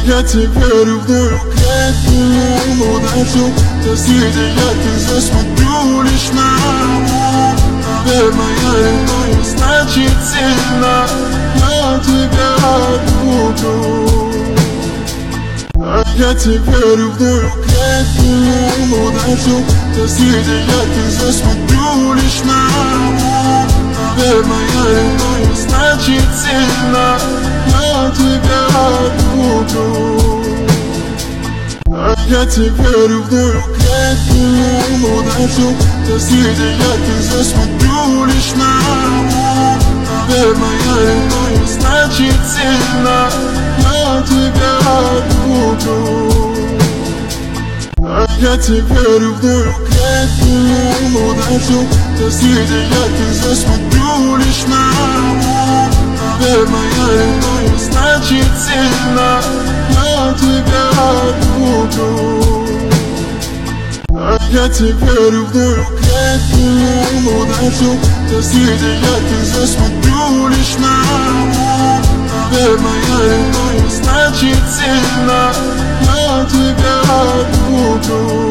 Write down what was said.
Я теперь вдруг этому удачу. Соседи, я ты засмотрю лишь на. Наверное, ревную, значит сильно я тебя люблю. Я теперь вдруг этому удачу. Соседи, я ты засмотрю лишь на. Наверное, ревную, значит сильно я тебя люблю. Я теперь вдруг этому удачу. Соседи, я ты засмотрю лишь на. Наверное, ревную, значит сильно я тебя люблю. Я теперь вдруг этому удачу. Соседи, я ты засмотрю лишь на. Наверное, ревную, значит сильно я тебя люблю. Я теперь вдруг этому удачу. Соседи, я ты засмотрю лишь на. Наверное, ревную, значит сильно я тебя люблю.